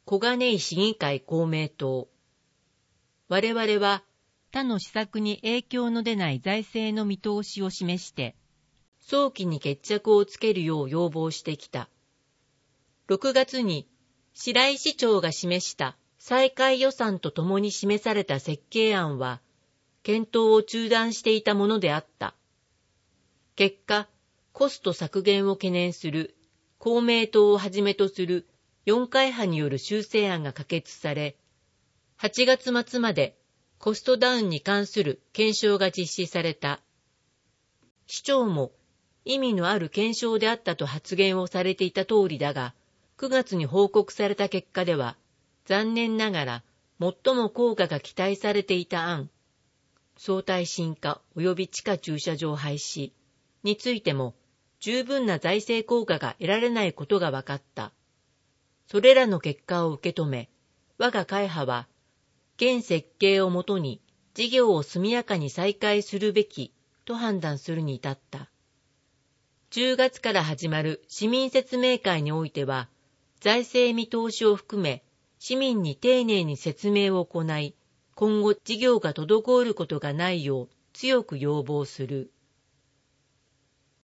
小金井市議会公明党。我々は他の施策に影響の出ない財政の見通しを示して、早期に決着をつけるよう要望してきた。6月に白井市長が示した再開予算とともに示された設計案は、検討を中断していたものであった。結果、コスト削減を懸念する公明党をはじめとする4会派による修正案が可決され、8月末までコストダウンに関する検証が実施された。市長も意味のある検証であったと発言をされていた通りだが、9月に報告された結果では、残念ながら最も効果が期待されていた案、相対進化及び地下駐車場廃止についても十分な財政効果が得られないことが分かった。それらの結果を受け止め、我が会派は、現設計をもとに事業を速やかに再開するべきと判断するに至った。10月から始まる市民説明会においては、財政見通しを含め、市民に丁寧に説明を行い、今後事業が滞ることがないよう強く要望する。